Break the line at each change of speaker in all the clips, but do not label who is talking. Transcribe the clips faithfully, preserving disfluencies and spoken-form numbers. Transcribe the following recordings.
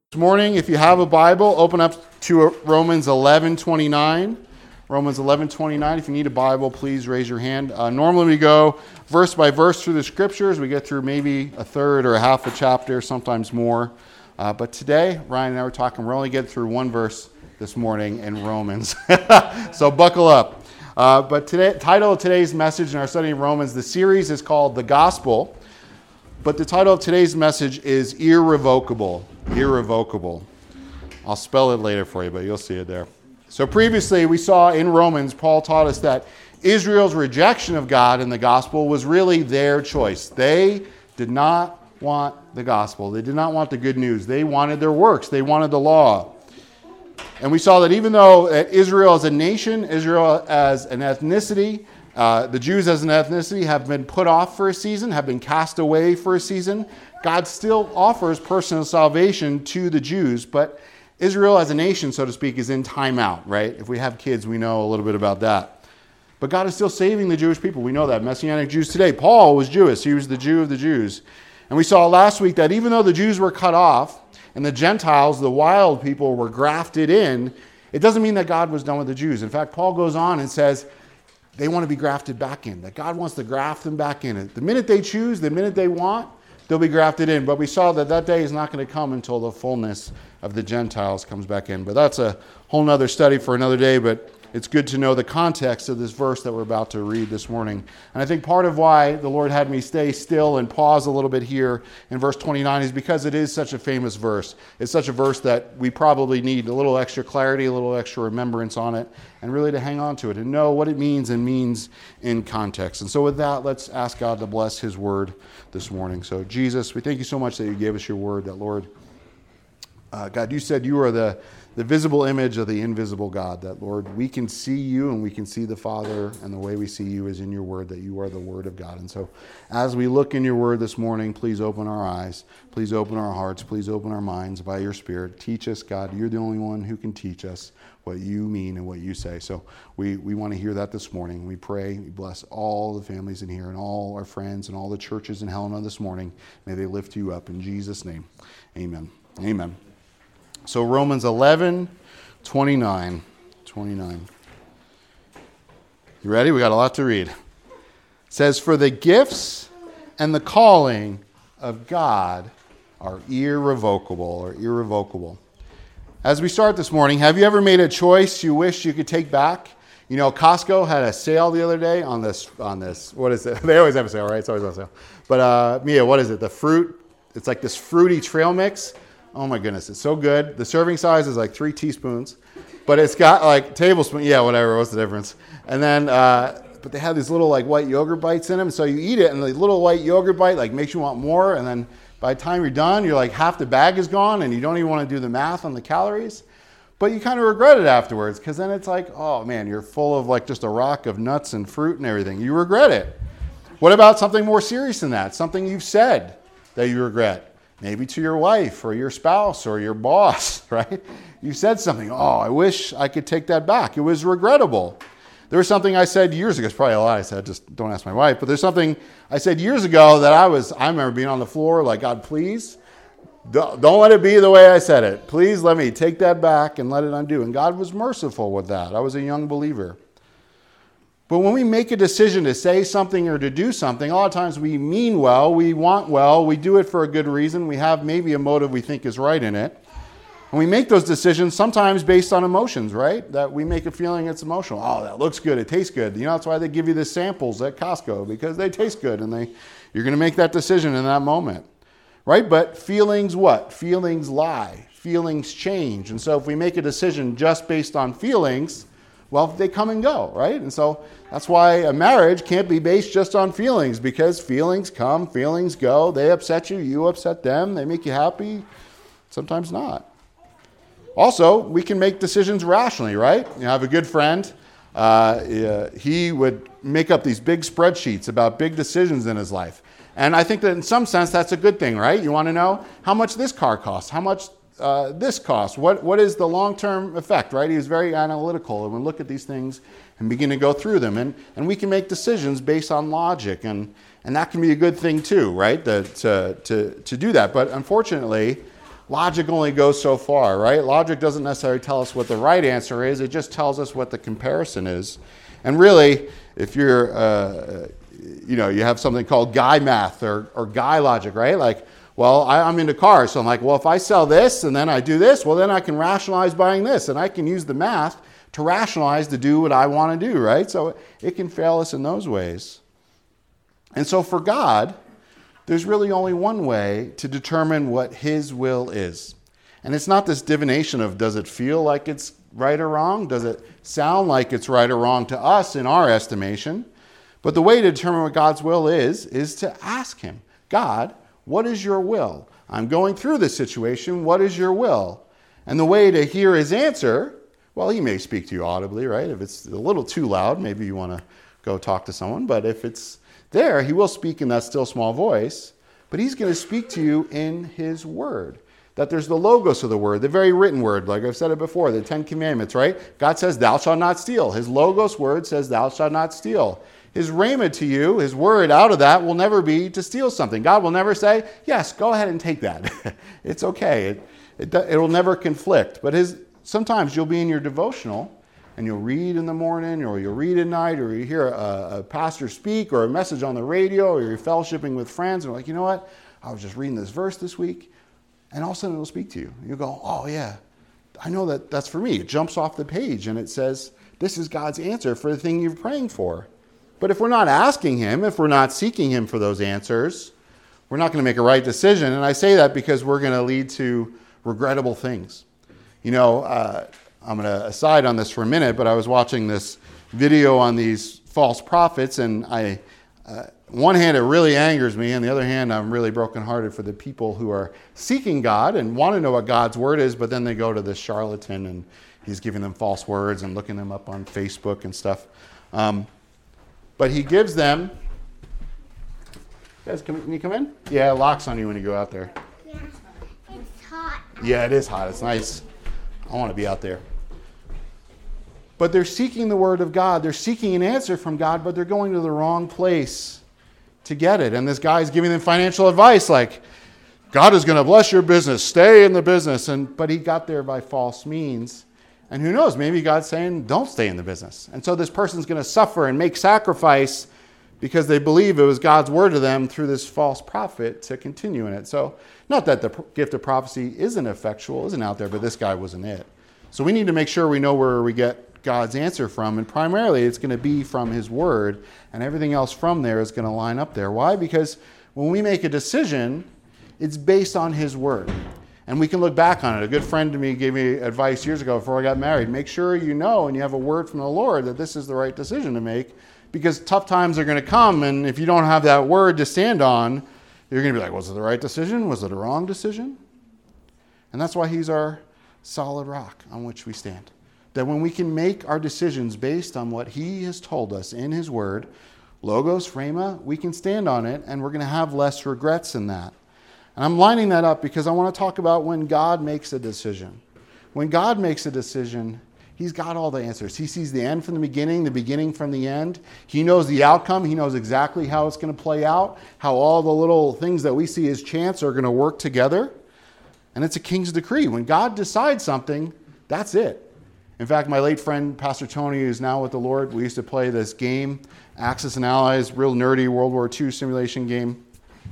This morning, if you have a Bible, open up to Romans eleven twenty-nine. Romans eleven twenty-nine. If you need a Bible, please raise your hand. Uh, normally we go verse by verse through the scriptures. We get through maybe a third or a half a chapter, sometimes more. Uh, but today, Ryan and I were talking, we're only getting through one verse this morning in Romans. So buckle up. Uh, but today, title of today's message in our study of Romans, the series is called The Gospel. But the title of today's message is Irrevocable. Irrevocable. I'll spell it later for you, but you'll see it there. So previously we saw in Romans, Paul taught us that Israel's rejection of God in the gospel was really their choice. They did not want the gospel. They did not want the good news. They wanted their works. They wanted the law. And we saw that even though Israel as a nation, Israel as an ethnicity, Uh, the Jews as an ethnicity have been put off for a season, have been cast away for a season. God still offers personal salvation to the Jews, but Israel as a nation, so to speak, is in timeout, right? If we have kids, we know a little bit about that. But God is still saving the Jewish people. We know that. Messianic Jews today. Paul was Jewish. He was the Jew of the Jews. And we saw last week that even though the Jews were cut off and the Gentiles, the wild people, were grafted in, it doesn't mean that God was done with the Jews. In fact, Paul goes on and says, they want to be grafted back in, that God wants to graft them back in. The minute they choose, the minute they want, they'll be grafted in. But we saw that that day is not going to come until the fullness of the Gentiles comes back in. But that's a whole nother study for another day, but it's good to know the context of this verse that we're about to read this morning. And I think part of why the Lord had me stay still and pause a little bit here in verse twenty-nine is because it is such a famous verse. It's such a verse that we probably need a little extra clarity, a little extra remembrance on it, and really to hang on to it and know what it means and means in context. And so with that, let's ask God to bless his word this morning. So Jesus, we thank you so much that you gave us your word, that Lord, uh, God, you said you are the the visible image of the invisible God, that, Lord, we can see you and we can see the Father, and the way we see you is in your word, that you are the word of God. And so as we look in your word this morning, please open our eyes, please open our hearts, please open our minds by your Spirit. Teach us, God. You're the only one who can teach us what you mean and what you say. So we, we want to hear that this morning. We pray, we bless all the families in here and all our friends and all the churches in Helena this morning. May they lift you up in Jesus' name. Amen. Amen. So Romans eleven, twenty-nine. twenty-nine. You ready? We got a lot to read. It says, for the gifts and the calling of God are irrevocable or irrevocable. As we start this morning, have you ever made a choice you wish you could take back? You know, Costco had a sale the other day on this, on this, what is it? They always have a sale, right? It's always on sale. But uh, Mia, what is it? The fruit, it's like this fruity trail mix. Oh my goodness, it's so good. The serving size is like three teaspoons, but it's got like tablespoon, yeah, whatever, what's the difference? And then, uh, but they have these little like white yogurt bites in them, so you eat it and the little white yogurt bite like makes you want more, and then by the time you're done, you're like half the bag is gone and you don't even want to do the math on the calories, but you kind of regret it afterwards, because then it's like, oh man, you're full of like just a rock of nuts and fruit and everything. You regret it. What about something more serious than that? Something you've said that you regret? Maybe to your wife or your spouse or your boss, right? You said something, oh, I wish I could take that back. It was regrettable. There was something I said years ago. It's probably a lot I said, just don't ask my wife. But there's something I said years ago that I was, I remember being on the floor like, God, please, don't let it be the way I said it. Please let me take that back and let it undo. And God was merciful with that. I was a young believer. But when we make a decision to say something or to do something, a lot of times we mean well, we want well, we do it for a good reason, we have maybe a motive we think is right in it. And we make those decisions sometimes based on emotions, right? That we make a feeling it's emotional. Oh, that looks good, it tastes good. You know, that's why they give you the samples at Costco, because they taste good and they you're going to make that decision in that moment, right? But feelings what? Feelings lie. Feelings change. And so if we make a decision just based on feelings, well, they come and go, right? And so that's why a marriage can't be based just on feelings, because feelings come, feelings go. They upset you, you upset them. They make you happy, sometimes not. Also, we can make decisions rationally, right? You have a good friend. Uh, he would make up these big spreadsheets about big decisions in his life. And I think that in some sense, that's a good thing, right? You want to know how much this car costs, how much Uh, this cost, what what is the long-term effect, right? He was very analytical and would look at these things and begin to go through them. And, and we can make decisions based on logic, and, and that can be a good thing too, right? The, to, to, to do that. But unfortunately, logic only goes so far, right? Logic doesn't necessarily tell us what the right answer is. It just tells us what the comparison is. And really, if you're, uh, you know, you have something called guy math or, or guy logic, right? Like, well, I, I'm into cars. So I'm like, well, if I sell this and then I do this, well, then I can rationalize buying this. And I can use the math to rationalize to do what I want to do, right? So it can fail us in those ways. And so for God, there's really only one way to determine what his will is. And it's not this divination of does it feel like it's right or wrong? Does it sound like it's right or wrong to us in our estimation? But the way to determine what God's will is, is to ask him, God, what is your will? I'm going through this situation. What is your will? And the way to hear his answer, well, he may speak to you audibly, right? If it's a little too loud, maybe you want to go talk to someone. But if it's there, he will speak in that still small voice, but he's going to speak to you in his word. That there's the logos of the word, the very written word, like I've said it before, the Ten Commandments, right? God says, thou shalt not steal. His logos word says, thou shalt not steal. His rhema to you, his word out of that will never be to steal something. God will never say, yes, go ahead and take that. It's okay. It, it, it will never conflict. But his sometimes you'll be in your devotional, and you'll read in the morning, or you'll read at night, or you hear a, a pastor speak, or a message on the radio, or you're fellowshipping with friends, and you're like, you know what? I was just reading this verse this week, and all of a sudden it'll speak to you. You go, oh yeah, I know that that's for me. It jumps off the page, and it says, this is God's answer for the thing you're praying for. But if we're not asking him, if we're not seeking him for those answers, we're not going to make a right decision. And I say that because we're going to lead to regrettable things. You know, uh, I'm going to aside on this for a minute, but I was watching this video on these false prophets, and I, uh, one hand, it really angers me, and the other hand, I'm really brokenhearted for the people who are seeking God and want to know what God's word is, but then they go to this charlatan, and he's giving them false words and looking them up on Facebook and stuff. Um, but he gives them... Guys, can you come in? Yeah, it locks on you when you go out there.
Yeah, it's hot.
Yeah, it is hot. It's nice. I want to be out there. But they're seeking the word of God. They're seeking an answer from God, but they're going to the wrong place to get it. And this guy's giving them financial advice like, God is going to bless your business. Stay in the business. And but he got there by false means. And who knows, maybe God's saying, don't stay in the business. And so this person's going to suffer and make sacrifice because they believe it was God's word to them through this false prophet to continue in it. So not that the gift of prophecy isn't effectual, isn't out there, but this guy wasn't it. So we need to make sure we know where we get God's answer from. And primarily it's going to be from his word. And everything else from there is going to line up there. Why? Because when we make a decision, it's based on his word. And we can look back on it. A good friend to me gave me advice years ago before I got married. Make sure you know and you have a word from the Lord that this is the right decision to make. Because tough times are going to come, and if you don't have that word to stand on, you're going to be like, was it the right decision? Was it a wrong decision? And that's why he's our solid rock on which we stand. That when we can make our decisions based on what he has told us in his word, logos, rhema, we can stand on it, and we're going to have less regrets in that. And I'm lining that up because I want to talk about when God makes a decision. When God makes a decision, he's got all the answers. He sees the end from the beginning, the beginning from the end. He knows the outcome. He knows exactly how it's going to play out, how all the little things that we see as chance are going to work together. And it's a king's decree. When God decides something, that's it. In fact, my late friend, Pastor Tony, who's now with the Lord, we used to play this game, Axis and Allies, real nerdy World War Two simulation game.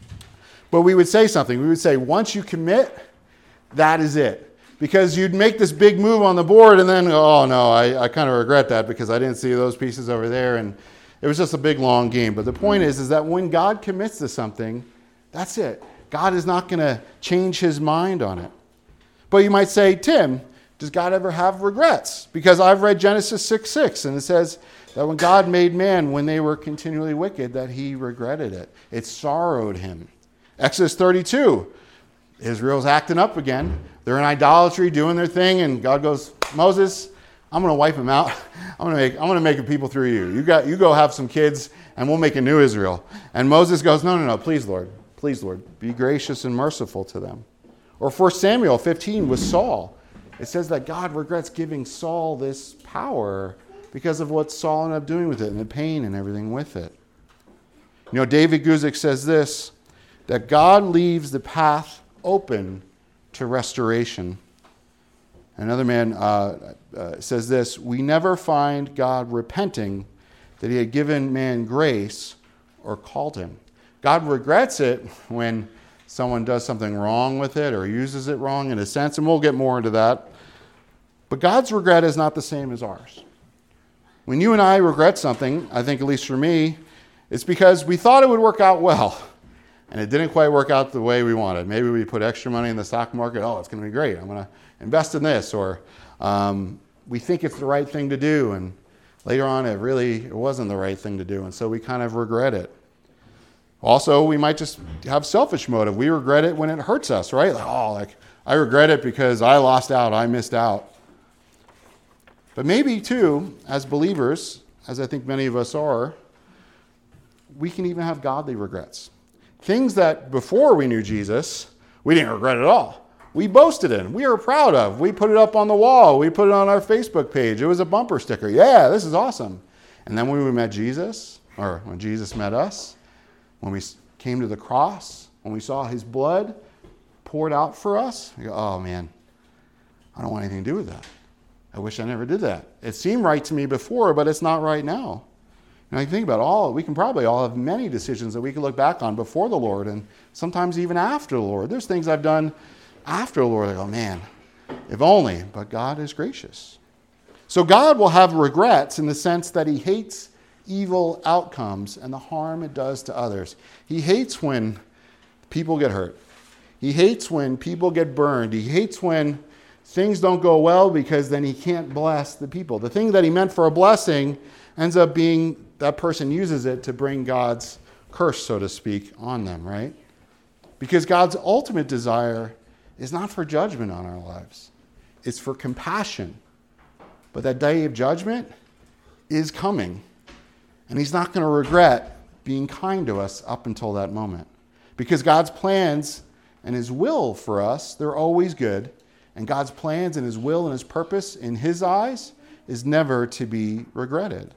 But we would say something. We would say, once you commit, that is it. Because you'd make this big move on the board and then, oh no, I, I kind of regret that because I didn't see those pieces over there. And it was just a big, long game. But the point is, is that when God commits to something, that's it. God is not going to change his mind on it. But you might say, Tim, does God ever have regrets? Because I've read Genesis six six, and it says that when God made man, when they were continually wicked, that he regretted it. It sorrowed him. Exodus thirty-two, Israel's acting up again. They're in idolatry, doing their thing, and God goes, Moses, I'm going to wipe them out. I'm going to make I'm going to make a people through you. You got you go have some kids, and we'll make a new Israel. And Moses goes, no, no, no, please, Lord, please, Lord, be gracious and merciful to them. Or First Samuel fifteen with Saul. It says that God regrets giving Saul this power because of what Saul ended up doing with it and the pain and everything with it. You know, David Guzik says this, that God leaves the path open to restoration. Another man uh, uh, says this, we never find God repenting that he had given man grace or called him. God regrets it when someone does something wrong with it or uses it wrong in a sense, and we'll get more into that. But God's regret is not the same as ours. When you and I regret something, I think at least for me, it's because we thought it would work out well, and it didn't quite work out the way we wanted. Maybe we put extra money in the stock market. Oh, it's going to be great. I'm going to invest in this. Or um, we think it's the right thing to do, and later on it really it wasn't the right thing to do, and so we kind of regret it. Also, we might just have selfish motive. We regret it when it hurts us, right? Like, oh, like I regret it because I lost out, I missed out. But maybe, too, as believers, as I think many of us are, we can even have godly regrets. Things that before we knew Jesus, we didn't regret at all. We boasted in, we were proud of. We put it up on the wall. We put it on our Facebook page. It was a bumper sticker. Yeah, this is awesome. And then when we met Jesus, or when Jesus met us, when we came to the cross, when we saw his blood poured out for us, we go, oh man, I don't want anything to do with that. I wish I never did that. It seemed right to me before, but it's not right now. And I think about all, we can probably all have many decisions that we can look back on before the Lord and sometimes even after the Lord. There's things I've done after the Lord. I go, man, if only, but God is gracious. So God will have regrets in the sense that he hates evil outcomes and the harm it does to others. He hates when people get hurt. He hates when people get burned. He hates when things don't go well because then he can't bless the people. The thing that he meant for a blessing ends up being that person uses it to bring God's curse, so to speak, on them, right? Because God's ultimate desire is not for judgment on our lives. It's for compassion. But that day of judgment is coming. And he's not going to regret being kind to us up until that moment. Because God's plans and his will for us, they're always good. And God's plans and his will and his purpose in his eyes is never to be regretted.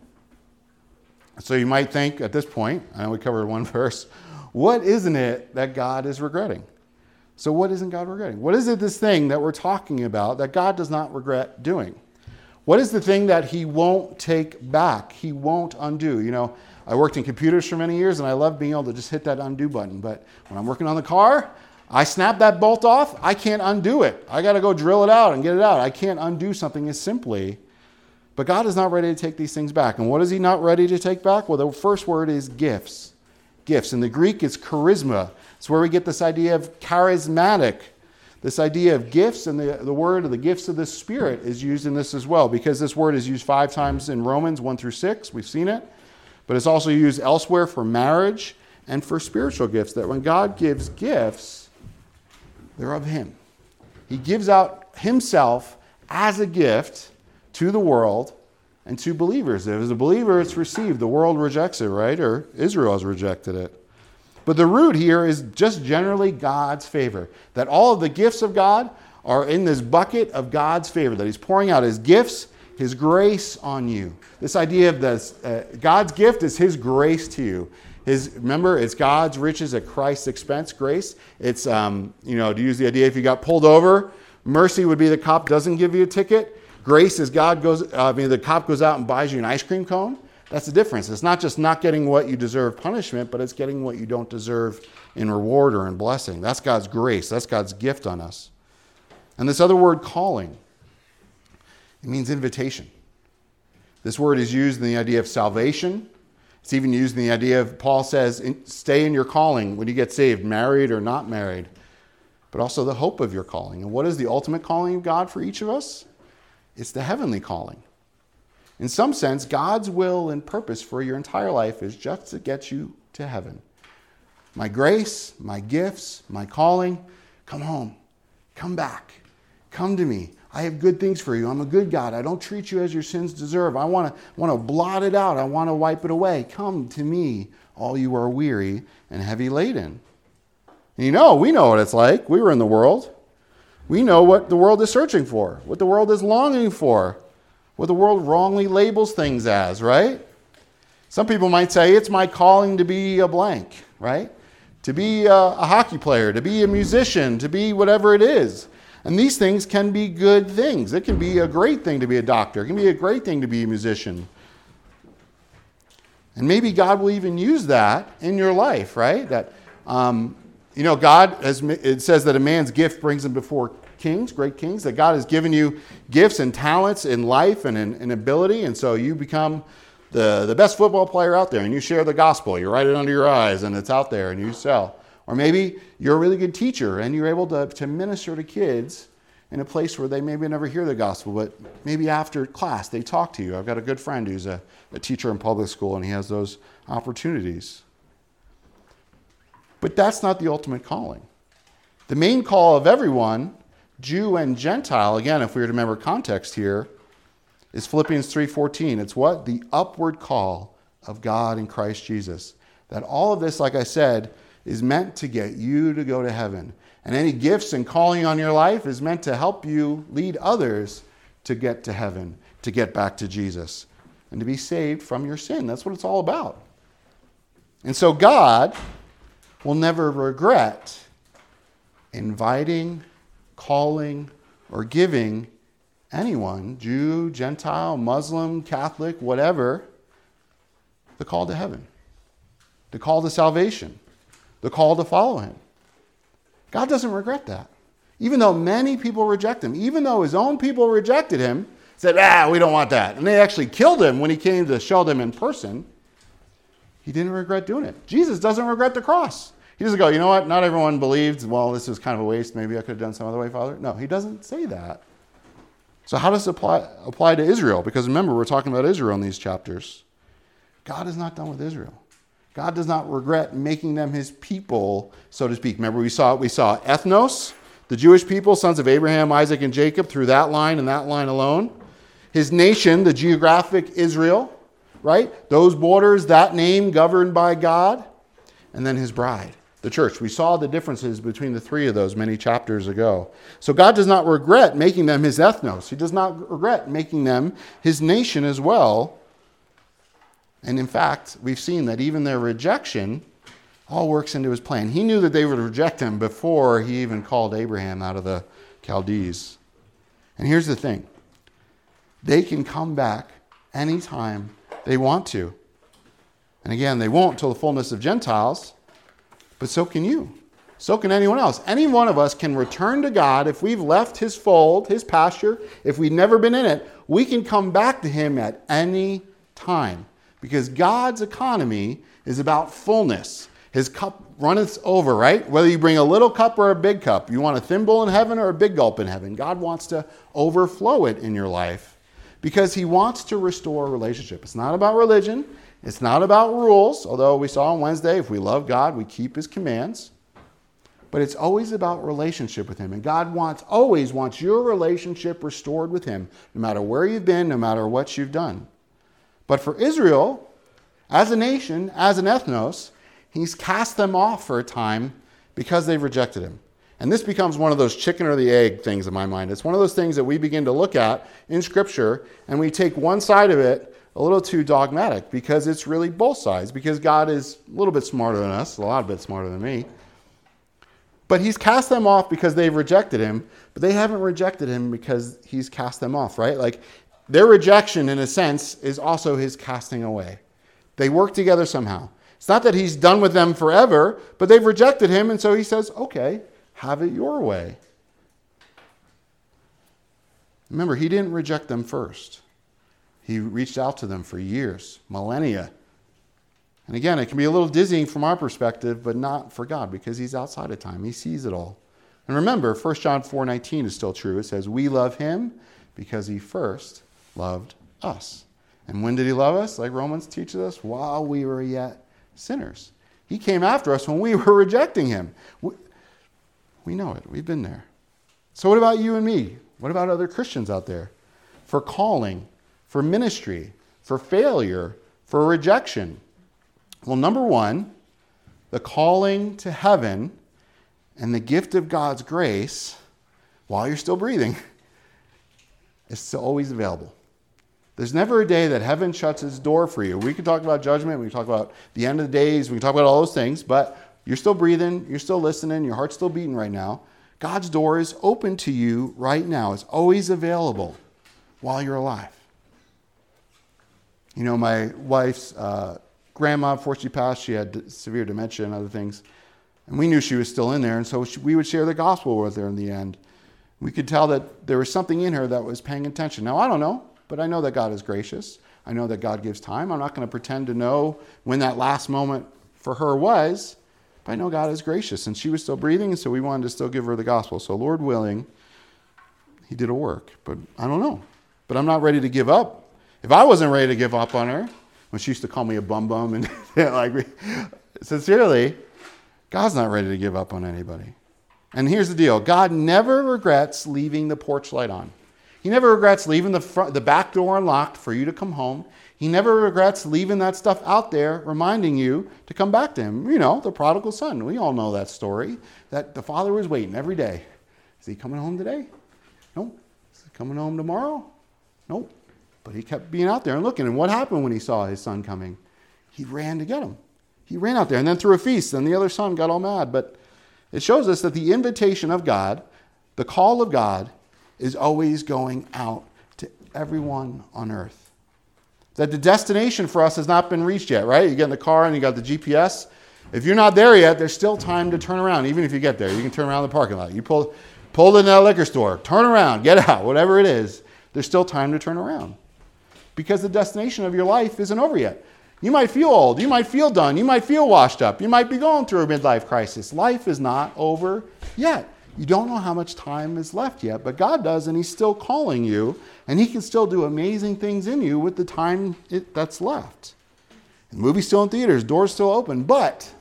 So you might think at this point, I know we covered one verse, what isn't it that God is regretting? So what isn't God regretting? What is it, this thing that we're talking about that God does not regret doing? What is the thing that he won't take back? He won't undo. You know, I worked in computers for many years and I love being able to just hit that undo button. But when I'm working on the car, I snap that bolt off. I can't undo it. I got to go drill it out and get it out. I can't undo something as simply. But God is not ready to take these things back. And what is he not ready to take back? Well, the first word is gifts. Gifts. In the Greek, it's charisma. It's where we get this idea of charismatic. This idea of gifts, and the, the word of the gifts of the Spirit is used in this as well, because this word is used five times in Romans one through six. We've seen it. But it's also used elsewhere for marriage and for spiritual gifts, that when God gives gifts, they're of him. He gives out himself as a gift to the world and to believers. If as a believer it's received, the world rejects it, right? Or Israel has rejected it. But the root here is just generally God's favor. That all of the gifts of God are in this bucket of God's favor. That he's pouring out his gifts, his grace on you. This idea of this, uh, God's gift is his grace to you. His, remember, it's God's riches at Christ's expense, grace. It's, um, you know, to use the idea, if you got pulled over, mercy would be the cop doesn't give you a ticket. Grace is God goes, uh, I mean, the cop goes out and buys you an ice cream cone. That's the difference. It's not just not getting what you deserve punishment, but it's getting what you don't deserve in reward or in blessing. That's God's grace. That's God's gift on us. And this other word, calling, it means invitation. This word is used in the idea of salvation. It's even used in the idea of, Paul says, stay in your calling when you get saved, married or not married, but also the hope of your calling. And what is the ultimate calling of God for each of us? It's the heavenly calling. In some sense, God's will and purpose for your entire life is just to get you to heaven. My grace, my gifts, my calling, come home, come back, come to me. I have good things for you. I'm a good God. I don't treat you as your sins deserve. I want to want to blot it out. I want to wipe it away. Come to me, all you are weary and heavy laden. And you know, we know what it's like. We were in the world. We know what the world is searching for, what the world is longing for, what the world wrongly labels things as, right? Some people might say, it's my calling to be a blank, right? To be a, a hockey player, to be a musician, to be whatever it is. And these things can be good things. It can be a great thing to be a doctor. It can be a great thing to be a musician. And maybe God will even use that in your life, right? That, um, you know, God, has, it says that a man's gift brings him before kings, great kings, that God has given you gifts and talents in life and in, in ability. And so you become the, the best football player out there and you share the gospel. You write it under your eyes and it's out there and you sell. Or maybe you're a really good teacher and you're able to, to minister to kids in a place where they maybe never hear the gospel, but maybe after class they talk to you. I've got a good friend who's a, a teacher in public school and he has those opportunities. But that's not the ultimate calling. The main call of everyone, Jew and Gentile, again, if we were to remember context here, is Philippians three fourteen. It's what? The upward call of God in Christ Jesus. That all of this, like I said, is meant to get you to go to heaven. And any gifts and calling on your life is meant to help you lead others to get to heaven, to get back to Jesus, and to be saved from your sin. That's what it's all about. And so God will never regret inviting, calling, or giving anyone, Jew, Gentile, Muslim, Catholic, whatever, the call to heaven, the call to salvation, the call to follow him. God doesn't regret that. Even though many people reject him, even though his own people rejected him, said, ah, we don't want that. And they actually killed him when he came to show them in person, he didn't regret doing it. Jesus doesn't regret the cross. He doesn't go, you know what, not everyone believed, well, this was kind of a waste, maybe I could have done some other way, Father. No, he doesn't say that. So how does it apply, apply to Israel? Because remember, we're talking about Israel in these chapters. God is not done with Israel. God does not regret making them his people, so to speak. Remember, we saw we saw ethnos, the Jewish people, sons of Abraham, Isaac, and Jacob, through that line and that line alone. His nation, the geographic Israel, right? Those borders, that name governed by God. And then his bride, the church. We saw the differences between the three of those many chapters ago. So God does not regret making them his ethnos. He does not regret making them his nation as well. And in fact, we've seen that even their rejection all works into his plan. He knew that they would reject him before he even called Abraham out of the Chaldees. And here's the thing. They can come back anytime they want to. And again, they won't until the fullness of Gentiles, but so can you. So can anyone else. Any one of us can return to God if we've left his fold, his pasture, if we've never been in it. We can come back to him at any time. Because God's economy is about fullness. His cup runneth over, right? Whether you bring a little cup or a big cup. You want a thimble in heaven or a big gulp in heaven. God wants to overflow it in your life because he wants to restore a relationship. It's not about religion. It's not about rules. Although we saw on Wednesday, if we love God, we keep his commands. But it's always about relationship with him. And God wants, always wants your relationship restored with him, no matter where you've been, no matter what you've done. But for Israel, as a nation, as an ethnos, he's cast them off for a time because they've rejected him. And this becomes one of those chicken or the egg things in my mind. It's one of those things that we begin to look at in Scripture, and we take one side of it a little too dogmatic because it's really both sides, because God is a little bit smarter than us, a lot bit smarter than me. But he's cast them off because they've rejected him, but they haven't rejected him because he's cast them off, right? Like, their rejection, in a sense, is also his casting away. They work together somehow. It's not that he's done with them forever, but they've rejected him, and so he says, okay, have it your way. Remember, he didn't reject them first. He reached out to them for years, millennia. And again, it can be a little dizzying from our perspective, but not for God, because he's outside of time. He sees it all. And remember, First John four nineteen is still true. It says, we love him because he first loved us. And when did he love us? Like Romans teaches us, while we were yet sinners. He came after us when we were rejecting him. We, we know it. We've been there. So what about you and me? What about other Christians out there? For calling, for ministry, for failure, for rejection. Well, number one, the calling to heaven and the gift of God's grace, while you're still breathing, is still always available. There's never a day that heaven shuts its door for you. We can talk about judgment, we can talk about the end of the days, we can talk about all those things, but you're still breathing, you're still listening, your heart's still beating right now. God's door is open to you right now. It's always available while you're alive. You know, my wife's uh, grandma, before she passed, she had severe dementia and other things. And we knew she was still in there, and so we would share the gospel with her in the end. We could tell that there was something in her that was paying attention. Now, I don't know, but I know that God is gracious. I know that God gives time. I'm not going to pretend to know when that last moment for her was, but I know God is gracious, and she was still breathing, and so we wanted to still give her the gospel. So Lord willing, he did a work, but I don't know. But I'm not ready to give up. If I wasn't ready to give up on her, when she used to call me a bum bum, and like, sincerely, God's not ready to give up on anybody. And here's the deal. God never regrets leaving the porch light on. He never regrets leaving the front, the back door unlocked for you to come home. He never regrets leaving that stuff out there, reminding you to come back to him. You know, the prodigal son. We all know that story, that the father was waiting every day. Is he coming home today? Nope. Is he coming home tomorrow? Nope. But he kept being out there and looking. And what happened when he saw his son coming? He ran to get him. He ran out there and then threw a feast, and the other son got all mad. But it shows us that the invitation of God, the call of God, is always going out to everyone on earth. That the destination for us has not been reached yet, right? You get in the car and you got the G P S. If you're not there yet, there's still time to turn around. Even if you get there, you can turn around the parking lot. You pull, pull in that liquor store, turn around, get out, whatever it is. There's still time to turn around. Because the destination of your life isn't over yet. You might feel old. You might feel done. You might feel washed up. You might be going through a midlife crisis. Life is not over yet. You don't know how much time is left yet, but God does, and he's still calling you, and he can still do amazing things in you with the time it, that's left. The movie's still in theaters. Doors still open, but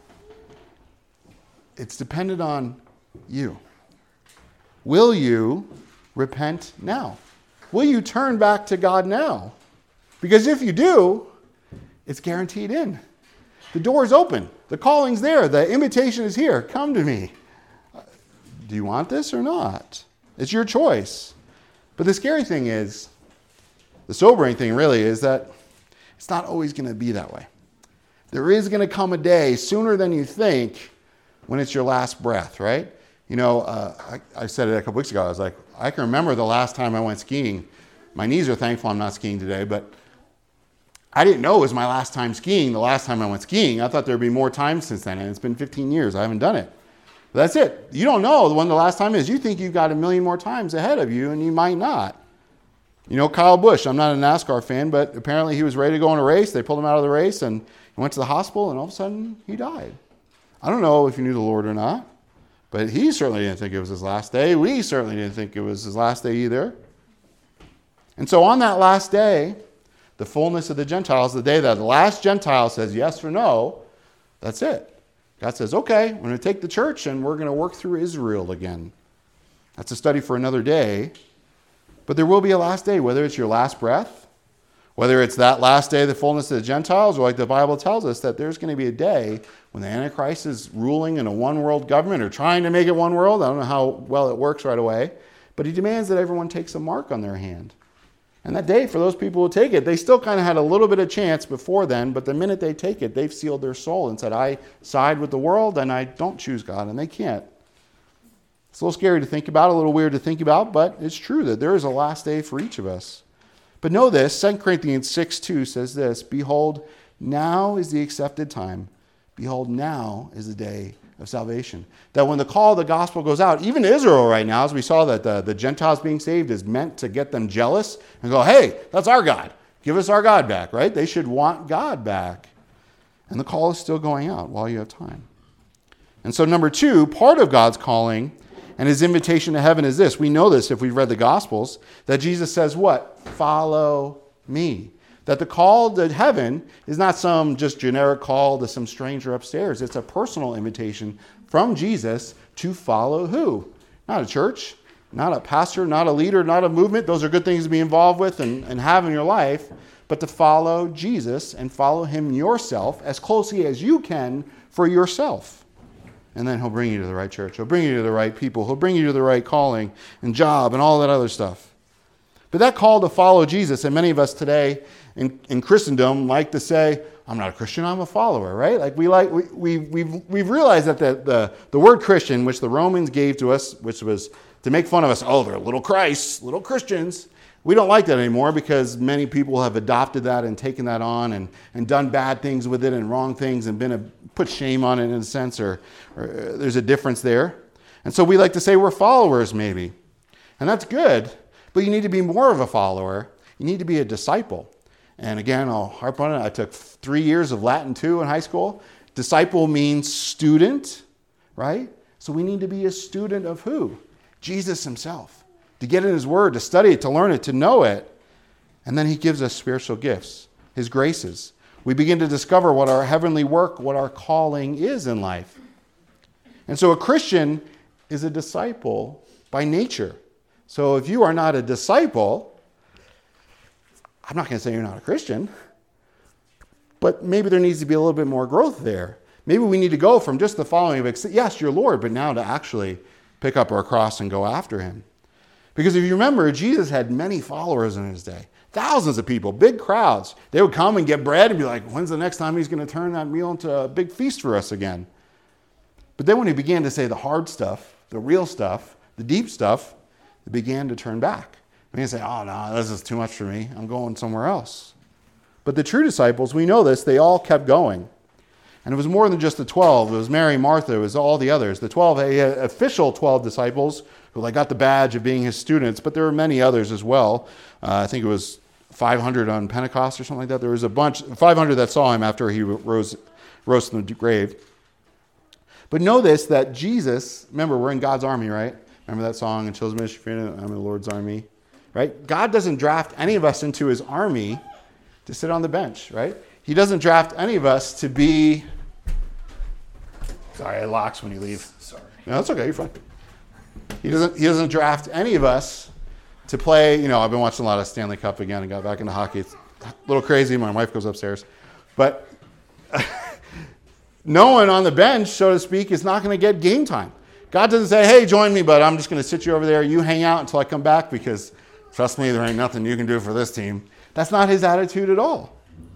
it's dependent on you. Will you repent now? Will you turn back to God now? Because if you do, it's guaranteed in. The door's open. The calling's there. The invitation is here. Come to me. Do you want this or not? It's your choice. But the scary thing is, the sobering thing really is that it's not always going to be that way. There is going to come a day sooner than you think when it's your last breath, right? You know, uh, I, I said it a couple weeks ago. I was like, I can remember the last time I went skiing. My knees are thankful I'm not skiing today, but I didn't know it was my last time skiing the last time I went skiing. I thought there'd be more time since then, and it's been fifteen years. I haven't done it. But that's it. You don't know when the last time is. You think you've got a million more times ahead of you, and you might not. You know, Kyle Busch, I'm not a NASCAR fan, but apparently he was ready to go in a race. They pulled him out of the race, and he went to the hospital, and all of a sudden he died. I don't know if he knew the Lord or not, but he certainly didn't think it was his last day. We certainly didn't think it was his last day either. And so on that last day, the fullness of the Gentiles, the day that the last Gentile says yes or no, that's it. God says, okay, I'm going to take the church and we're going to work through Israel again. That's a study for another day. But there will be a last day, whether it's your last breath, whether it's that last day, the fullness of the Gentiles, or like the Bible tells us that there's going to be a day when the Antichrist is ruling in a one-world government or trying to make it one world. I don't know how well it works right away. But he demands that everyone takes a mark on their hand. And that day, for those people who take it, they still kind of had a little bit of chance before then, but the minute they take it, they've sealed their soul and said, I side with the world and I don't choose God, and they can't. It's a little scary to think about, a little weird to think about, but it's true that there is a last day for each of us. But know this, Second Corinthians six two says this, behold, now is the accepted time. Behold, now is the day of salvation. That when the call of the gospel goes out, even Israel right now, as we saw that the, the Gentiles being saved is meant to get them jealous and go, hey, that's our God. Give us our God back, right? They should want God back. And the call is still going out while you have time. And so number two, part of God's calling and his invitation to heaven is this. We know this if we've read the Gospels, that Jesus says what? Follow me. That the call to heaven is not some just generic call to some stranger upstairs. It's a personal invitation from Jesus to follow who? Not a church, not a pastor, not a leader, not a movement. Those are good things to be involved with and, and have in your life. But to follow Jesus and follow him yourself as closely as you can for yourself. And then he'll bring you to the right church. He'll bring you to the right people. He'll bring you to the right calling and job and all that other stuff. But that call to follow Jesus, and many of us today in, in Christendom like to say, I'm not a Christian, I'm a follower, right? Like we like we, we we've we've realized that the, the the word Christian, which the Romans gave to us, which was to make fun of us, oh, they're little Christs, little Christians. We don't like that anymore because many people have adopted that and taken that on and, and done bad things with it and wrong things and been a, put shame on it in a sense, or, or uh, there's a difference there. And so we like to say we're followers maybe. And that's good, but you need to be more of a follower. You need to be a disciple. And again, I'll harp on it. I took three years of Latin two in high school. Disciple means student, right? So we need to be a student of who? Jesus himself. To get in his word, to study it, to learn it, to know it. And then he gives us spiritual gifts, his graces. We begin to discover what our heavenly work, what our calling is in life. And so a Christian is a disciple by nature. So if you are not a disciple, I'm not going to say you're not a Christian, but maybe there needs to be a little bit more growth there. Maybe we need to go from just the following of, yes, you're Lord, but now to actually pick up our cross and go after him. Because if you remember, Jesus had many followers in his day. Thousands of people, big crowds. They would come and get bread and be like, when's the next time he's going to turn that meal into a big feast for us again? But then when he began to say the hard stuff, the real stuff, the deep stuff, they began to turn back. They began to say, oh, no, this is too much for me. I'm going somewhere else. But the true disciples, we know this, they all kept going. And it was more than just the twelve. It was Mary, Martha, it was all the others. The twelve, he had official twelve disciples who like got the badge of being his students, but there were many others as well. Uh, I think it was five hundred on Pentecost or something like that. There was a bunch, five hundred that saw him after he rose, rose from the grave. But know this, that Jesus, remember, we're in God's army, right? Remember that song, "In Children's Ministry, I'm in the Lord's army," right? God doesn't draft any of us into his army to sit on the bench, right? He doesn't draft any of us to be... Sorry, it locks when you leave.
Sorry.
No, that's okay, you're fine. He doesn't, he doesn't draft any of us to play, you know, I've been watching a lot of Stanley Cup again and got back into hockey. It's a little crazy. My wife goes upstairs. But no one on the bench, so to speak, is not going to get game time. God doesn't say, hey, join me, but I'm just going to sit you over there. You hang out until I come back because, trust me, there ain't nothing you can do for this team. That's not his attitude at all.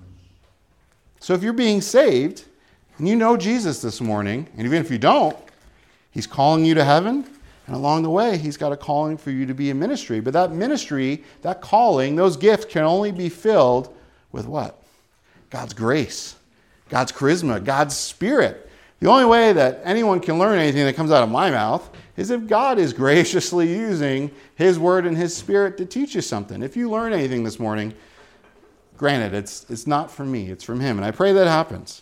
So if you're being saved and you know Jesus this morning, and even if you don't, he's calling you to heaven. And along the way, he's got a calling for you to be in ministry. But that ministry, that calling, those gifts can only be filled with what? God's grace, God's charisma, God's spirit. The only way that anyone can learn anything that comes out of my mouth is if God is graciously using his word and his spirit to teach you something. If you learn anything this morning, granted, it's, it's not from me, it's from him. And I pray that happens.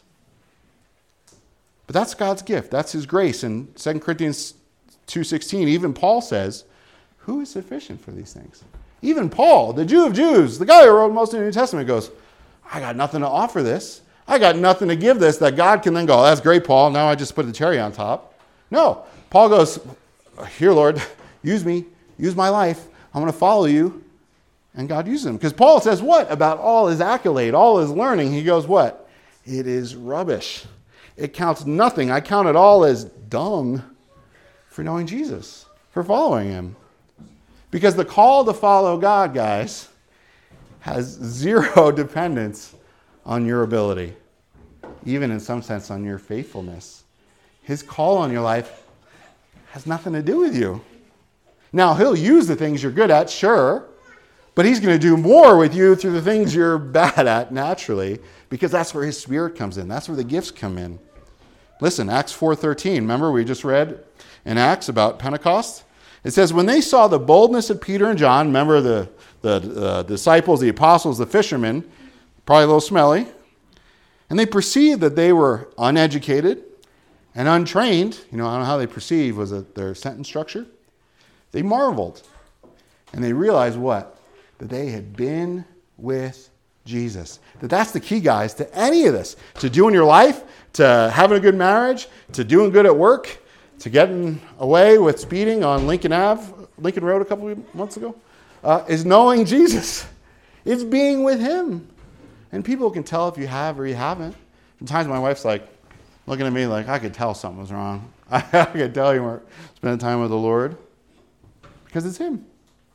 But that's God's gift. That's his grace. In Second Corinthians two sixteen, even Paul says, who is sufficient for these things? Even Paul, the Jew of Jews, the guy who wrote most of the New Testament, goes, I got nothing to offer this. I got nothing to give this that God can then go, that's great, Paul. Now I just put the cherry on top. No. Paul goes, here, Lord, use me. Use my life. I'm going to follow you. And God uses him. Because Paul says what about all his accolade, all his learning? He goes, what? It is rubbish. It counts nothing. I count it all as dung for knowing Jesus, for following him. Because the call to follow God, guys, has zero dependence on your ability, even in some sense on your faithfulness. His call on your life has nothing to do with you. Now, he'll use the things you're good at, sure, but he's going to do more with you through the things you're bad at naturally, because that's where his spirit comes in. That's where the gifts come in. Listen, Acts four thirteen. Remember we just read in Acts about Pentecost? It says, when they saw the boldness of Peter and John, remember the, the uh, disciples, the apostles, the fishermen, probably a little smelly, and they perceived that they were uneducated and untrained. You know, I don't know how they perceived, was it their sentence structure? They marveled. And they realized what? That they had been with Jesus. That that's the key, guys, to any of this. To doing your life, to having a good marriage, to doing good at work, to getting away with speeding on Lincoln Ave, Lincoln Road a couple of months ago, uh, is knowing Jesus. It's being with him. And people can tell if you have or you haven't. Sometimes my wife's like, looking at me like, I could tell something was wrong. I could tell you weren't spending time with the Lord. Because it's him.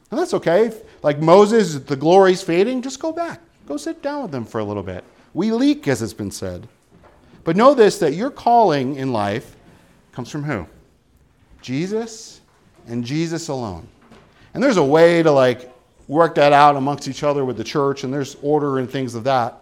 And that's okay. If, like Moses, the glory's fading, just go back. Go sit down with them for a little bit. We leak, as it's been said. But know this, that your calling in life comes from who? Jesus and Jesus alone. And there's a way to like work that out amongst each other with the church, and there's order and things of that.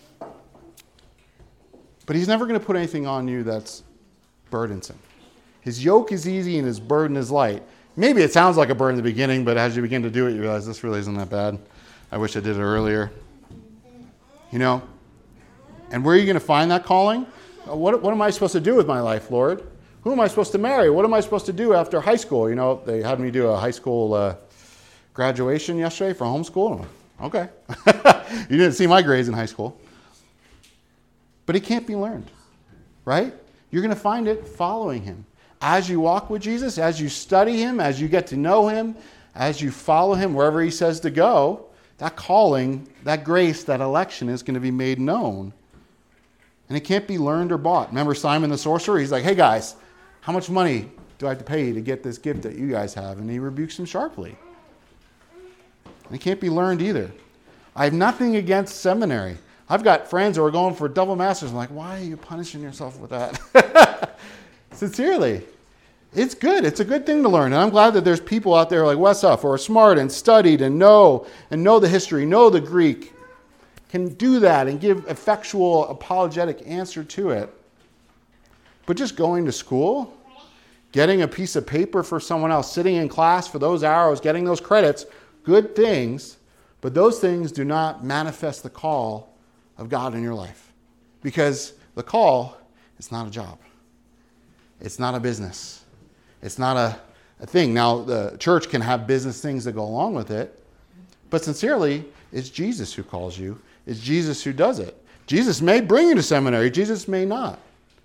But he's never going to put anything on you that's burdensome. His yoke is easy and his burden is light. Maybe it sounds like a burden in the beginning, but as you begin to do it, you realize this really isn't that bad. I wish I did it earlier. You know? And where are you going to find that calling? What, what am I supposed to do with my life, Lord? Who am I supposed to marry? What am I supposed to do after high school? You know, they had me do a high school uh, graduation yesterday for homeschool. Okay. You didn't see my grades in high school. But it can't be learned, right? You're going to find it following him. As you walk with Jesus, as you study him, as you get to know him, as you follow him wherever he says to go, that calling, that grace, that election is going to be made known. And it can't be learned or bought. Remember Simon the sorcerer? He's like, hey guys, how much money do I have to pay you to get this gift that you guys have? And he rebukes him sharply. And it can't be learned either. I have nothing against seminary. I've got friends who are going for double masters. I'm like, why are you punishing yourself with that? Sincerely. It's good. It's a good thing to learn. And I'm glad that there's people out there like Wes Huff who are smart and studied and know and know the history, know the Greek, can do that and give effectual apologetic answer to it. But just going to school, getting a piece of paper for someone else, sitting in class for those hours, getting those credits, good things, but those things do not manifest the call of God in your life. Because the call is not a job. It's not a business. It's not a, a thing. Now, the church can have business things that go along with it, but sincerely, it's Jesus who calls you. It's Jesus who does it. Jesus may bring you to seminary. Jesus may not.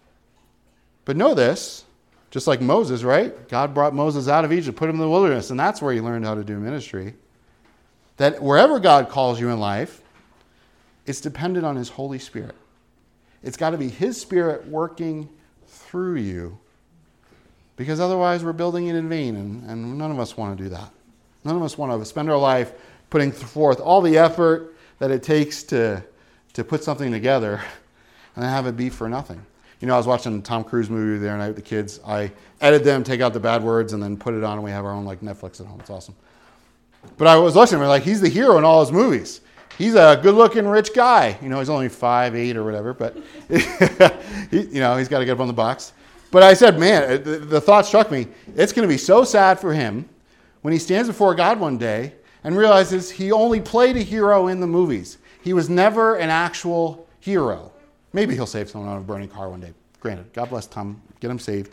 But know this, just like Moses, right? God brought Moses out of Egypt, put him in the wilderness, and that's where he learned how to do ministry. That wherever God calls you in life, it's dependent on his Holy Spirit. It's got to be his Spirit working through you. Because otherwise we're building it in vain, and, and none of us want to do that. None of us want to spend our life putting forth all the effort that it takes to, to put something together and then have it be for nothing. You know, I was watching the Tom Cruise movie the other night with the kids. I edit them, take out the bad words, and then put it on, and we have our own like Netflix at home. It's awesome. But I was listening, we're like, he's the hero in all his movies. He's a good-looking rich guy. You know, he's only five eight or whatever, but he, you know, he's got to get up on the box. But I said, man, the, the thought struck me. It's going to be so sad for him when he stands before God one day and realizes he only played a hero in the movies. He was never an actual hero. Maybe he'll save someone out of a burning car one day. Granted, God bless Tom. Get him saved.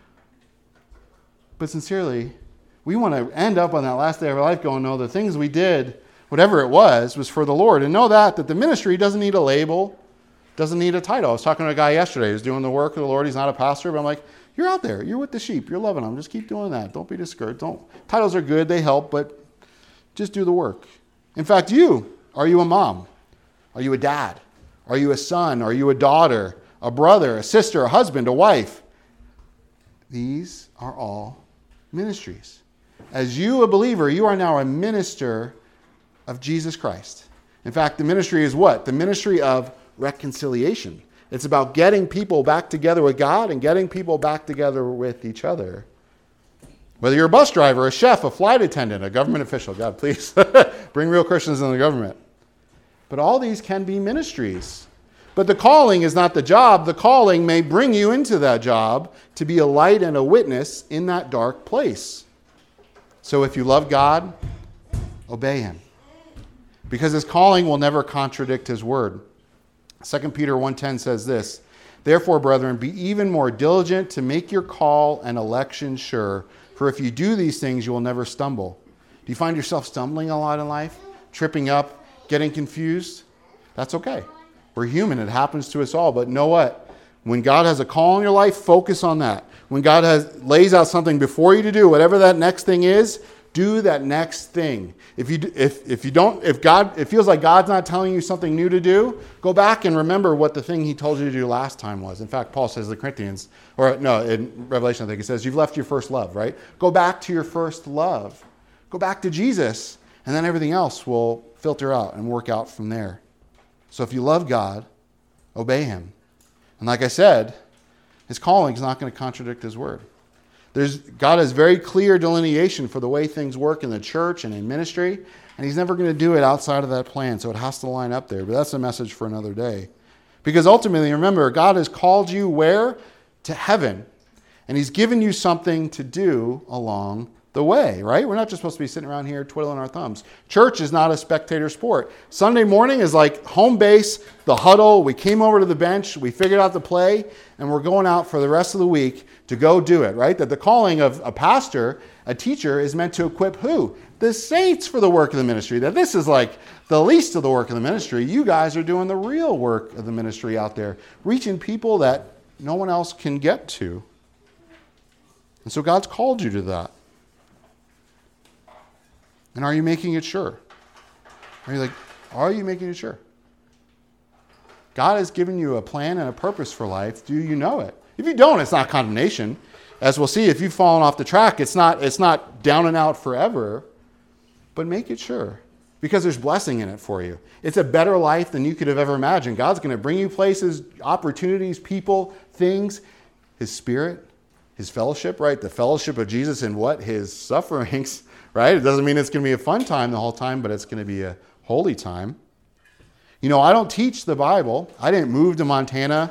But sincerely, we want to end up on that last day of our life going, no, the things we did, whatever it was, was for the Lord. And know that, that the ministry doesn't need a label, doesn't need a title. I was talking to a guy yesterday who's doing the work of the Lord. He's not a pastor, but I'm like, you're out there. You're with the sheep. You're loving them. Just keep doing that. Don't be discouraged. Don't. Titles are good. They help, but just do the work. In fact, you, are you a mom? Are you a dad? Are you a son? Are you a daughter? A brother? A sister? A husband? A wife? These are all ministries. As you, a believer, you are now a minister of Jesus Christ. In fact, the ministry is what? The ministry of reconciliation. It's about getting people back together with God and getting people back together with each other. Whether you're a bus driver, a chef, a flight attendant, a government official, God, please bring real Christians in the government. But all these can be ministries. But the calling is not the job. The calling may bring you into that job to be a light and a witness in that dark place. So if you love God, obey him. Because his calling will never contradict his word. Second Peter one ten says this, therefore, brethren, be even more diligent to make your call and election sure. For if you do these things, you will never stumble. Do you find yourself stumbling a lot in life? Tripping up, getting confused? That's okay. We're human. It happens to us all. But know what? When God has a call in your life, focus on that. When God has lays out something before you to do, whatever that next thing is, do that next thing. If you if if you don't if God it feels like God's not telling you something new to do, go back and remember what the thing he told you to do last time was. In fact, Paul says to the Corinthians, or no, in Revelation I think he says, you've left your first love, right? Go back to your first love. Go back to Jesus, and then everything else will filter out and work out from there. So if you love God, obey him. And like I said, his calling is not going to contradict his word. There's, God has very clear delineation for the way things work in the church and in ministry, and he's never going to do it outside of that plan, so it has to line up there. But that's a message for another day. Because ultimately, remember, God has called you where? To heaven. And he's given you something to do along the way, right? We're not just supposed to be sitting around here twiddling our thumbs. Church is not a spectator sport. Sunday morning is like home base, the huddle. We came over to the bench, we figured out the play, and we're going out for the rest of the week to go do it, right? That the calling of a pastor, a teacher, is meant to equip who? The saints for the work of the ministry. That this is like the least of the work of the ministry. You guys are doing the real work of the ministry out there, reaching people that no one else can get to. And so God's called you to that. And are you making it sure? Are you like, are you making it sure? God has given you a plan and a purpose for life. Do you know it? If you don't, it's not condemnation. As we'll see, if you've fallen off the track, it's not, it's not down and out forever. But make it sure. Because there's blessing in it for you. It's a better life than you could have ever imagined. God's going to bring you places, opportunities, people, things. His Spirit, his fellowship, right? The fellowship of Jesus in what? His sufferings, right? It doesn't mean it's going to be a fun time the whole time, but it's going to be a holy time. You know, I don't teach the Bible. I didn't move to Montana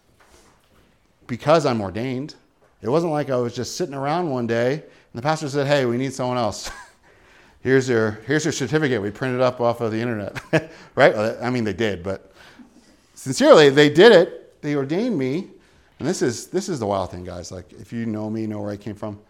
because I'm ordained. It wasn't like I was just sitting around one day and the pastor said, hey, we need someone else. Here's your, here's your certificate. We printed up off of the internet, right? I mean, they did, but sincerely, they did it. They ordained me. And this is, this is the wild thing, guys. Like, if you know me, know where I came from.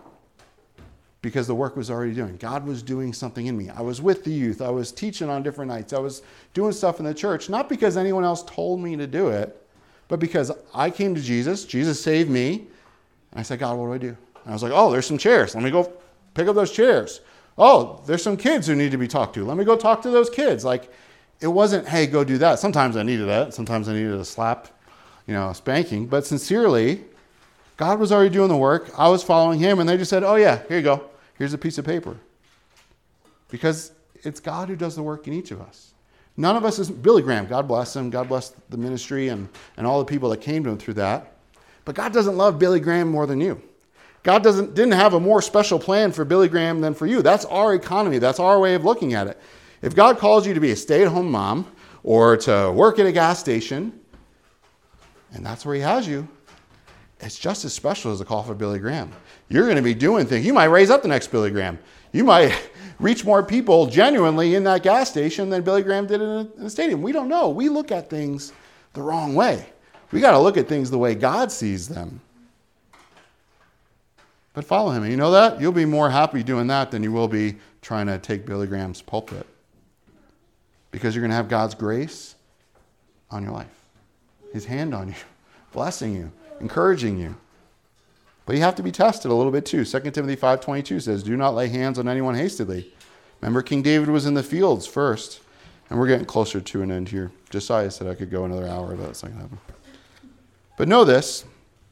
Because the work was already doing. God was doing something in me. I was with the youth. I was teaching on different nights. I was doing stuff in the church, not because anyone else told me to do it, but because I came to Jesus. Jesus saved me. And I said, God, what do I do? And I was like, oh, there's some chairs. Let me go pick up those chairs. Oh, there's some kids who need to be talked to. Let me go talk to those kids. Like, it wasn't, hey, go do that. Sometimes I needed that. Sometimes I needed a slap, you know, a spanking. But sincerely, God was already doing the work. I was following him, and they just said, oh, yeah, here you go. Here's a piece of paper. Because it's God who does the work in each of us. None of us is Billy Graham. God bless him. God bless the ministry and, and all the people that came to him through that. But God doesn't love Billy Graham more than you. God doesn't didn't have a more special plan for Billy Graham than for you. That's our economy. That's our way of looking at it. If God calls you to be a stay-at-home mom or to work at a gas station, and that's where he has you, it's just as special as a call for Billy Graham. You're going to be doing things. You might raise up the next Billy Graham. You might reach more people genuinely in that gas station than Billy Graham did in a, in a stadium. We don't know. We look at things the wrong way. We got to look at things the way God sees them. But follow him. And you know that? You'll be more happy doing that than you will be trying to take Billy Graham's pulpit. Because you're going to have God's grace on your life. His hand on you. Blessing you. Encouraging you. But you have to be tested a little bit too. Second Timothy five twenty-two says, do not lay hands on anyone hastily. Remember, King David was in the fields first. And we're getting closer to an end here. Josiah said I could go another hour, but that's not going to happen. But know this.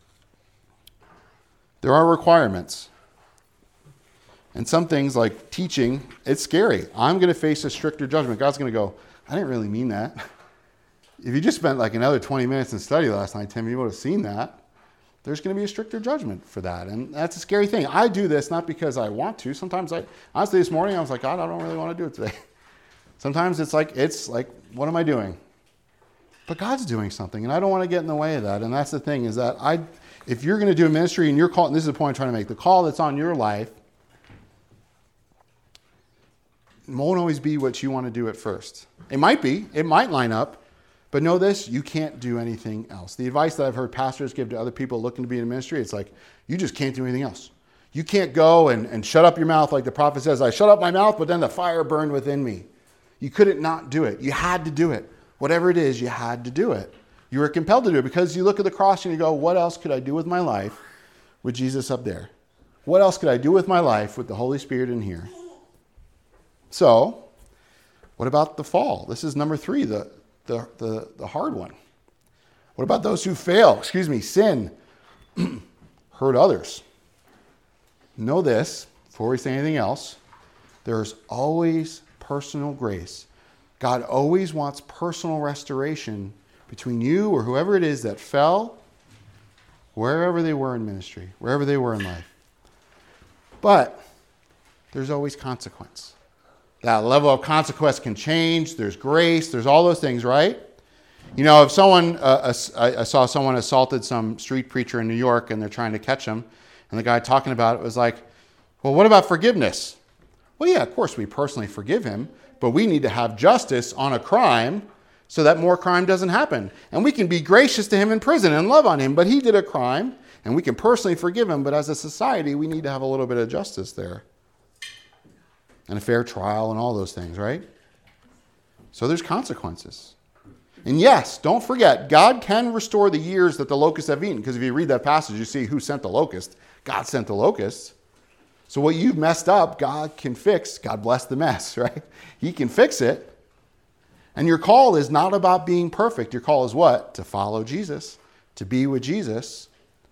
There are requirements. And some things like teaching, it's scary. I'm going to face a stricter judgment. God's going to go, I didn't really mean that. If you just spent like another twenty minutes in study last night, Tim, you would have seen that. There's going to be a stricter judgment for that. And that's a scary thing. I do this not because I want to. Sometimes I, honestly, this morning I was like, God, I don't really want to do it today. Sometimes it's like, it's like, what am I doing? But God's doing something, and I don't want to get in the way of that. And that's the thing is that I, if you're going to do a ministry and you're called, and this is the point I'm trying to make, the call that's on your life won't always be what you want to do at first. It might be. It might line up. But know this, you can't do anything else. The advice that I've heard pastors give to other people looking to be in ministry, it's like, you just can't do anything else. You can't go and, and shut up your mouth like the prophet says, I shut up my mouth, but then the fire burned within me. You couldn't not do it. You had to do it. Whatever it is, you had to do it. You were compelled to do it because you look at the cross and you go, what else could I do with my life with Jesus up there? What else could I do with my life with the Holy Spirit in here? So, what about the fall? This is number three, the, the, the, the hard one. What about those who fail, excuse me, sin, hurt others? Know this, before we say anything else, there's always personal grace. God always wants personal restoration between you or whoever it is that fell, wherever they were in ministry, wherever they were in life. But there's always consequence. That level of consequence can change. There's grace. There's all those things, right? You know, if someone, uh, I saw someone assaulted some street preacher in New York and they're trying to catch him, and the guy talking about it was like, well, what about forgiveness? Well, yeah, of course we personally forgive him, but we need to have justice on a crime so that more crime doesn't happen. And we can be gracious to him in prison and love on him, but he did a crime, and we can personally forgive him, but as a society, we need to have a little bit of justice there. And a fair trial and all those things, right? So there's consequences. And yes, don't forget, God can restore the years that the locusts have eaten, because if you read that passage, you see who sent the locust. God sent the locusts. So what you've messed up, God can fix. God bless the mess, right? He can fix it. And your call is not about being perfect. Your call is what? To follow Jesus, to be with Jesus.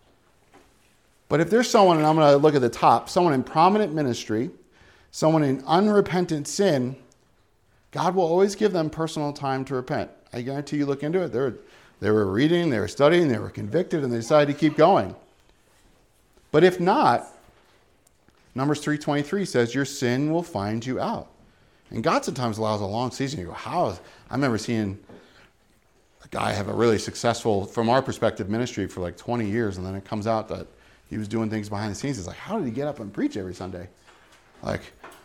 But if there's someone, and I'm going to look at the top, someone in prominent ministry, someone in unrepentant sin, God will always give them personal time to repent. I guarantee you look into it. They were, they were reading, they were studying, they were convicted, and they decided to keep going. But if not, Numbers three twenty-three says, your sin will find you out. And God sometimes allows a long season. You go, how is... I remember seeing a guy have a really successful, from our perspective, ministry for like twenty years, and then it comes out that he was doing things behind the scenes. It's like, how did he get up and preach every Sunday? Like,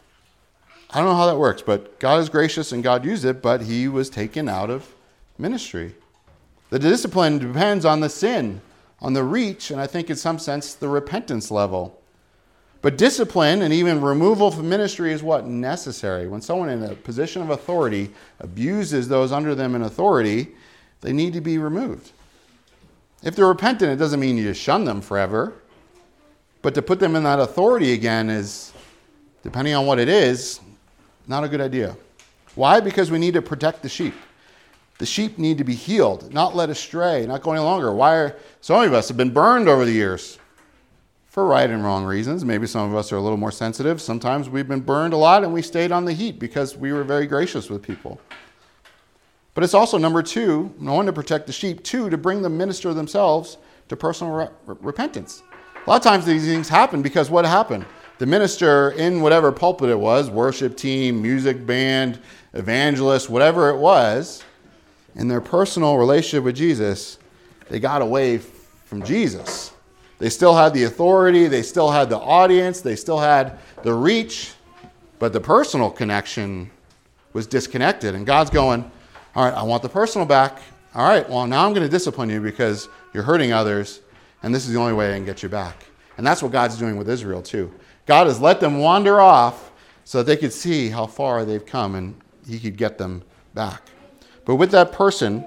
I don't know how that works, but God is gracious and God used it, but he was taken out of ministry. The discipline depends on the sin, on the reach, and I think in some sense the repentance level. But discipline and even removal from ministry is what? Necessary. When someone in a position of authority abuses those under them in authority, they need to be removed. If they're repentant, it doesn't mean you just shun them forever. But to put them in that authority again is, depending on what it is, not a good idea. Why? Because we need to protect the sheep. The sheep need to be healed, not led astray, not going any longer. Why are some of us have been burned over the years? For right and wrong reasons. Maybe some of us are a little more sensitive. Sometimes we've been burned a lot and we stayed on the heat because we were very gracious with people. But it's also, number two, one, to protect the sheep. Two, to bring the minister themselves to personal re- repentance. A lot of times these things happen because what happened? The minister in whatever pulpit it was, worship team, music band, evangelist, whatever it was, in their personal relationship with Jesus, they got away from Jesus. They still had the authority, they still had the audience, they still had the reach, but the personal connection was disconnected. And God's going, all right, I want the personal back. All right, well, now I'm going to discipline you because you're hurting others, and this is the only way I can get you back. And that's what God's doing with Israel too. God has let them wander off so that they could see how far they've come and he could get them back. But with that person,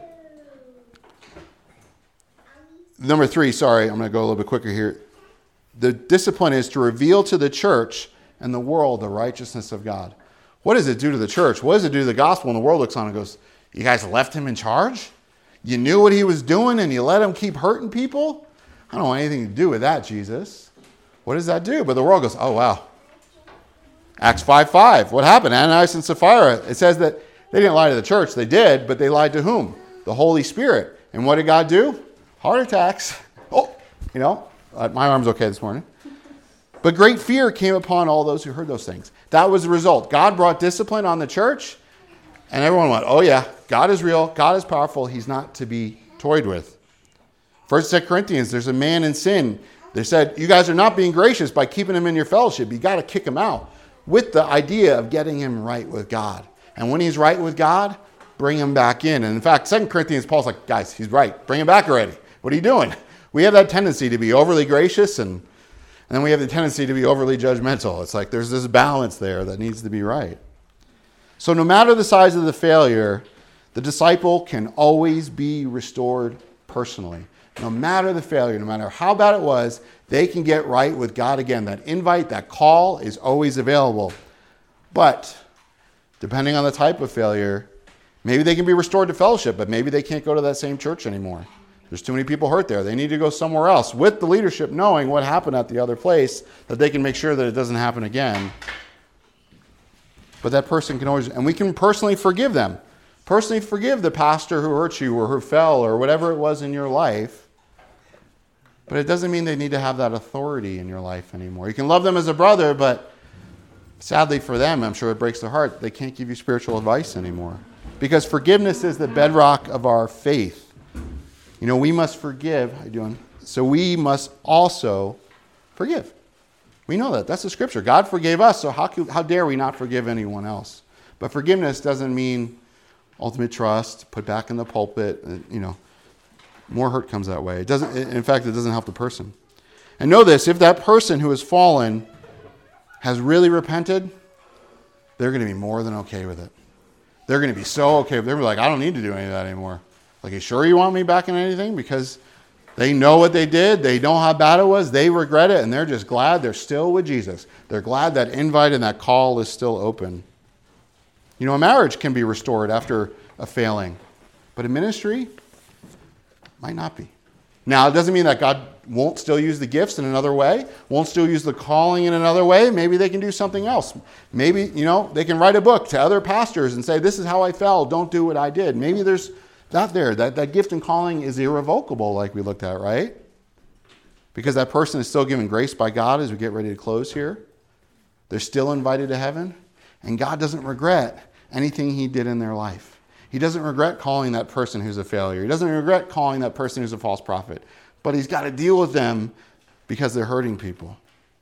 number three, sorry, I'm going to go a little bit quicker here. The discipline is to reveal to the church and the world the righteousness of God. What does it do to the church? What does it do to the gospel when the world looks on and goes, you guys left him in charge? You knew what he was doing and you let him keep hurting people? I don't want anything to do with that, Jesus. What does that do? But the world goes, oh, wow. Acts five five. What happened? Ananias and Sapphira. It says that they didn't lie to the church. They did, but they lied to whom? The Holy Spirit. And what did God do? Heart attacks. Oh, you know, uh, my arm's okay this morning. But great fear came upon all those who heard those things. That was the result. God brought discipline on the church, and everyone went, oh yeah, God is real. God is powerful. He's not to be toyed with. First Second Corinthians, there's a man in sin. They said, you guys are not being gracious by keeping him in your fellowship. You got to kick him out with the idea of getting him right with God. And when he's right with God, bring him back in. And in fact, Second Corinthians, Paul's like, guys, he's right. Bring him back already. What are you doing? We have that tendency to be overly gracious, and, and then we have the tendency to be overly judgmental. It's like there's this balance there that needs to be right. So no matter the size of the failure, the disciple can always be restored personally. No matter the failure, no matter how bad it was, they can get right with God again. That invite, that call is always available. But depending on the type of failure, maybe they can be restored to fellowship, but maybe they can't go to that same church anymore. There's too many people hurt there. They need to go somewhere else with the leadership knowing what happened at the other place, that they can make sure that it doesn't happen again. But that person can always, and we can personally forgive them. Personally forgive the pastor who hurt you or who fell or whatever it was in your life. But it doesn't mean they need to have that authority in your life anymore. You can love them as a brother, but sadly for them, I'm sure it breaks their heart, they can't give you spiritual advice anymore. Because forgiveness is the bedrock of our faith. You know, we must forgive. How you doing? So we must also forgive. We know that. That's the scripture. God forgave us, so how, can, how dare we not forgive anyone else? But forgiveness doesn't mean ultimate trust, put back in the pulpit. You know, more hurt comes that way. It doesn't. In fact, it doesn't help the person. And know this, if that person who has fallen has really repented, they're going to be more than okay with it. They're going to be so okay. They're like, I don't need to do any of that anymore. Like, you sure you want me back in anything? Because they know what they did. They know how bad it was. They regret it, and they're just glad they're still with Jesus. They're glad that invite and that call is still open. You know, a marriage can be restored after a failing, but a ministry might not be. Now, it doesn't mean that God won't still use the gifts in another way, won't still use the calling in another way. Maybe they can do something else. Maybe, you know, they can write a book to other pastors and say, this is how I fell. Don't do what I did. Maybe there's that there. That, that gift and calling is irrevocable, like we looked at, right? Because that person is still given grace by God as we get ready to close here. They're still invited to heaven. And God doesn't regret anything he did in their life. He doesn't regret calling that person who's a failure. He doesn't regret calling that person who's a false prophet. But he's got to deal with them because they're hurting people.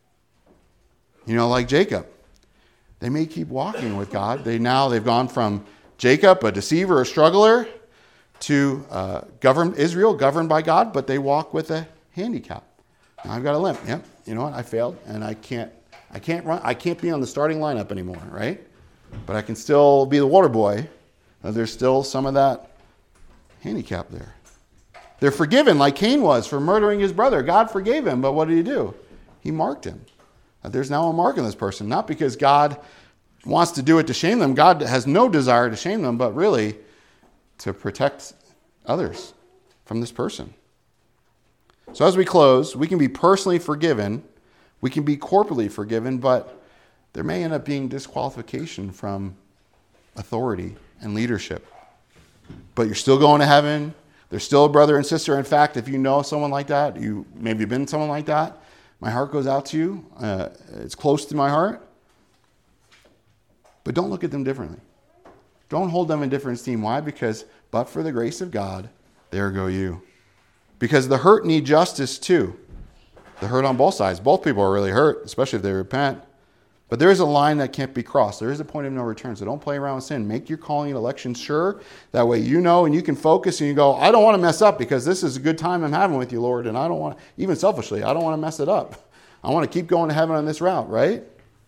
You know, like Jacob. They may keep walking with God. They now, they've gone from Jacob, a deceiver, a struggler, to uh, govern Israel, governed by God, but they walk with a handicap. Now I've got a limp. Yep. You know what? I failed, and I can't. I can't run. I can't be on the starting lineup anymore, right? But I can still be the water boy. Uh, there's still some of that handicap there. They're forgiven, like Cain was for murdering his brother. God forgave him, but what did he do? He marked him. Uh, there's now a mark on this person, not because God wants to do it to shame them. God has no desire to shame them, but really to protect others from this person. So as we close, we can be personally forgiven, we can be corporately forgiven, but there may end up being disqualification from authority and leadership. But you're still going to heaven. There's still a brother and sister. In fact, if you know someone like that, you maybe been someone like that, my heart goes out to you. Uh, it's close to my heart. But don't look at them differently. Don't hold them in different esteem. Why? Because, but for the grace of God, there go you. Because the hurt need justice too. The hurt on both sides. Both people are really hurt, especially if they repent. But there is a line that can't be crossed. There is a point of no return. So don't play around with sin. Make your calling and election sure. That way you know and you can focus and you go, I don't want to mess up because this is a good time I'm having with you, Lord. And I don't want to, even selfishly, I don't want to mess it up. I want to keep going to heaven on this route, right?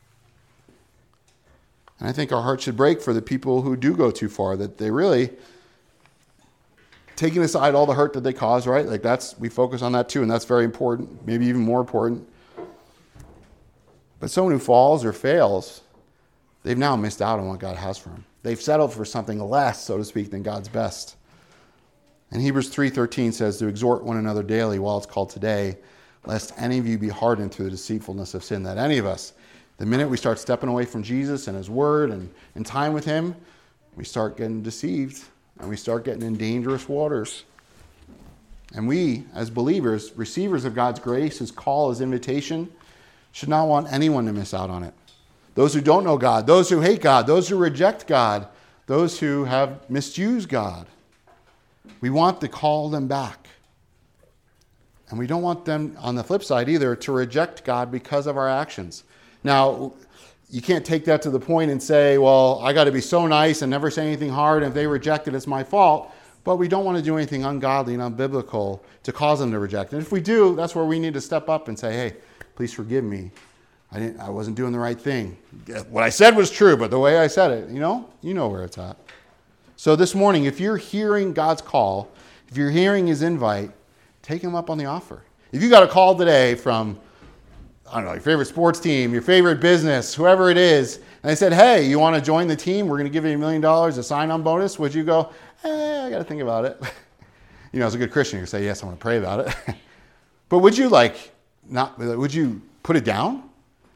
And I think our hearts should break for the people who do go too far, that they really, taking aside all the hurt that they cause, right? Like that's, we focus on that too, and that's very important, maybe even more important. But someone who falls or fails, they've now missed out on what God has for them. They've settled for something less, so to speak, than God's best. And Hebrews three thirteen says to exhort one another daily while it's called today, lest any of you be hardened through the deceitfulness of sin. That any of us, the minute we start stepping away from Jesus and his word and in time with him, we start getting deceived and we start getting in dangerous waters. And we, as believers, receivers of God's grace, his call, his invitation, should not want anyone to miss out on it. Those who don't know God, those who hate God, those who reject God, those who have misused God. We want to call them back. And we don't want them, on the flip side either, to reject God because of our actions. Now, you can't take that to the point and say, well, I got to be so nice and never say anything hard, and if they reject it, it's my fault. But we don't want to do anything ungodly and unbiblical to cause them to reject it. And if we do, that's where we need to step up and say, hey, please forgive me. I didn't. I wasn't doing the right thing. What I said was true, but the way I said it, you know, you know where it's at. So this morning, if you're hearing God's call, if you're hearing his invite, take him up on the offer. If you got a call today from, I don't know, your favorite sports team, your favorite business, whoever it is, and they said, hey, you want to join the team? We're going to give you a million dollars, a sign-on bonus. Would you go, eh, I got to think about it? You know, as a good Christian, you say, yes, I want to pray about it. But would you like, not, would you put it down?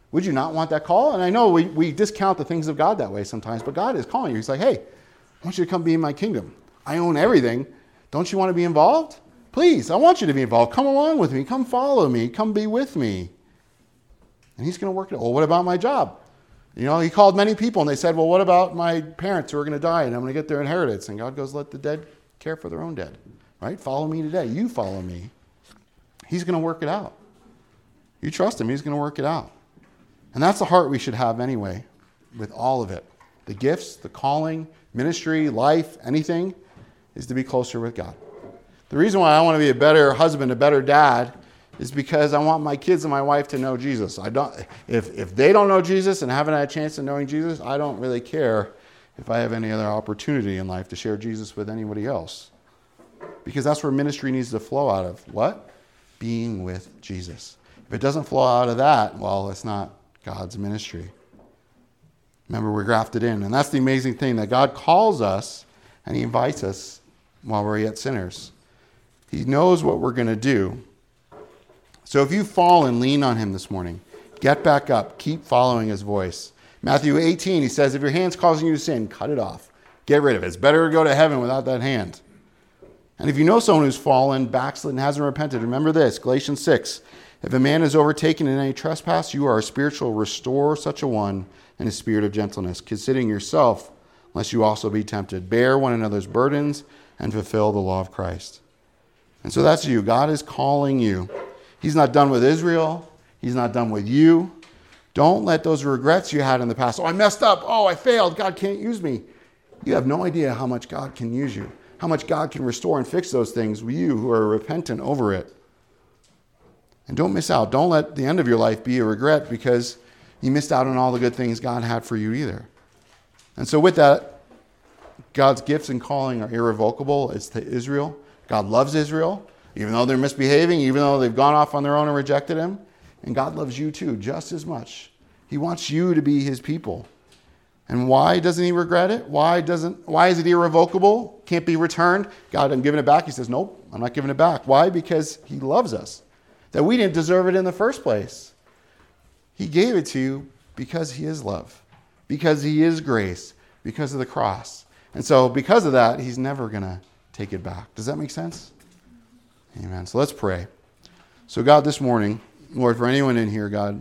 Would you not want that call? And I know we, we discount the things of God that way sometimes, but God is calling you. He's like, hey, I want you to come be in my kingdom. I own everything. Don't you want to be involved? Please, I want you to be involved. Come along with me. Come follow me. Come be with me. And he's going to work it out. Well, what about my job? You know, he called many people and they said, well, what about my parents who are going to die and I'm going to get their inheritance? And God goes, let the dead care for their own dead. Right? Follow me today. You follow me. He's going to work it out. You trust him. He's going to work it out. And that's the heart we should have anyway, with all of it. The gifts, the calling, ministry, life, anything, is to be closer with God. The reason why I want to be a better husband, a better dad, is because I want my kids and my wife to know Jesus. I don't. If if they don't know Jesus and haven't had a chance of knowing Jesus, I don't really care if I have any other opportunity in life to share Jesus with anybody else. Because that's where ministry needs to flow out of. What? Being with Jesus. If it doesn't flow out of that, well, it's not God's ministry. Remember, we're grafted in. And that's the amazing thing, that God calls us and he invites us while we're yet sinners. He knows what we're going to do. So if you fall and lean on him this morning, get back up. Keep following his voice. Matthew eighteen, he says, if your hand's causing you to sin, cut it off. Get rid of it. It's better to go to heaven without that hand. And if you know someone who's fallen, backslidden, hasn't repented, remember this, Galatians six. If a man is overtaken in any trespass, you are a spiritual restorer, such a one, in a spirit of gentleness, considering yourself, lest you also be tempted. Bear one another's burdens and fulfill the law of Christ. And so that's you. God is calling you. He's not done with Israel. He's not done with you. Don't let those regrets you had in the past, oh, I messed up. Oh, I failed. God can't use me. You have no idea how much God can use you, how much God can restore and fix those things with you who are repentant over it. And don't miss out. Don't let the end of your life be a regret because you missed out on all the good things God had for you either. And so with that, God's gifts and calling are irrevocable. It's to Israel. God loves Israel, even though they're misbehaving, even though they've gone off on their own and rejected him. And God loves you too, just as much. He wants you to be his people. And why doesn't he regret it? Why doesn't? Why is it irrevocable? Can't be returned? God, I'm giving it back. He says, nope, I'm not giving it back. Why? Because he loves us. That we didn't deserve it in the first place. He gave it to you because he is love. Because he is grace. Because of the cross. And so because of that, he's never going to take it back. Does that make sense? Amen. So let's pray. So God, this morning, Lord, for anyone in here, God,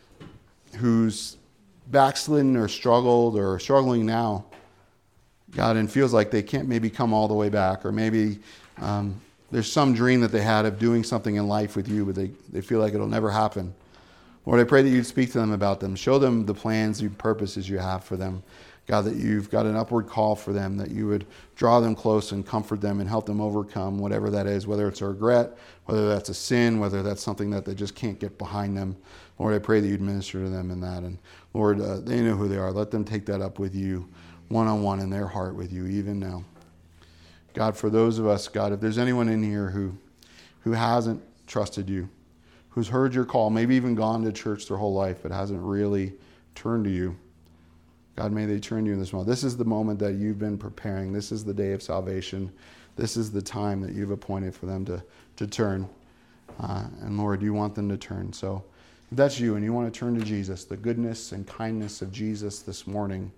who's backslidden or struggled or struggling now, God, and feels like they can't maybe come all the way back, or maybe um, there's some dream that they had of doing something in life with you, but they, they feel like it'll never happen. Lord, I pray that you'd speak to them about them. Show them the plans and purposes you have for them. God, that you've got an upward call for them, that you would draw them close and comfort them and help them overcome whatever that is, whether it's a regret, whether that's a sin, whether that's something that they just can't get behind them. Lord, I pray that you'd minister to them in that. And Lord, uh, they know who they are. Let them take that up with you one-on-one in their heart with you, even now. God, for those of us, God, if there's anyone in here who, who hasn't trusted you, who's heard your call, maybe even gone to church their whole life, but hasn't really turned to you, God, may they turn to you in this moment. This is the moment that you've been preparing. This is the day of salvation. This is the time that you've appointed for them to, to turn. Uh, and Lord, you want them to turn. So if that's you and you want to turn to Jesus, the goodness and kindness of Jesus this morning,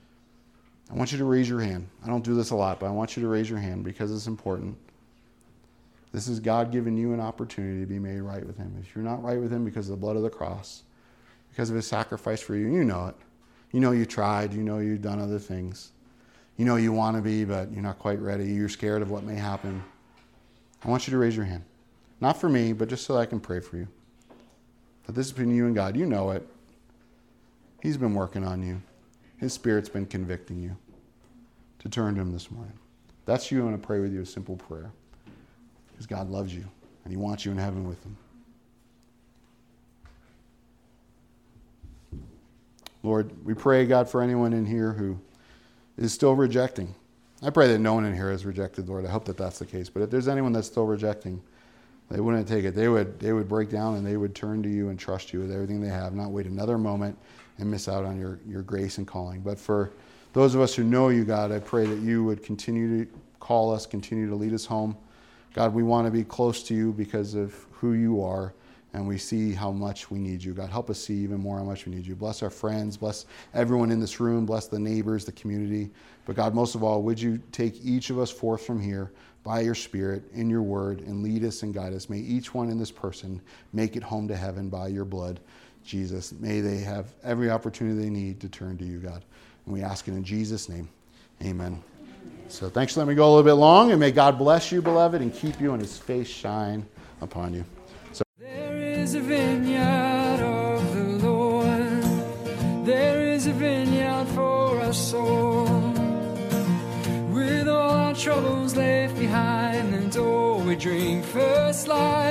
I want you to raise your hand. I don't do this a lot, but I want you to raise your hand because it's important. This is God giving you an opportunity to be made right with him. If you're not right with him because of the blood of the cross, because of his sacrifice for you, you know it. You know you tried. You know you've done other things. You know you want to be, but you're not quite ready. You're scared of what may happen. I want you to raise your hand. Not for me, but just so I can pray for you. But this is between you and God. You know it. He's been working on you. His Spirit's been convicting you to turn to him this morning. If that's you. I want to pray with you a simple prayer. Because God loves you, and he wants you in heaven with him. Lord, we pray, God, for anyone in here who is still rejecting. I pray that no one in here has rejected, Lord. I hope that that's the case. But if there's anyone that's still rejecting, they wouldn't take it. They would they would break down and they would turn to you and trust you with everything they have, not wait another moment and miss out on your, your grace and calling. But for those of us who know you, God, I pray that you would continue to call us, continue to lead us home. God, we want to be close to you because of who you are and we see how much we need you. God, help us see even more how much we need you. Bless our friends, bless everyone in this room, bless the neighbors, the community. But God, most of all, would you take each of us forth from here by your Spirit, in your word, and lead us and guide us. May each one in this person make it home to heaven by your blood, Jesus. May they have every opportunity they need to turn to you, God. And we ask it in Jesus' name. Amen. So thanks for letting me go a little bit long, and may God bless you, beloved, and keep you and his face shine upon you. So
there is a vineyard of the Lord. There is a vineyard for us all. With all our troubles left behind, and all we drink first life.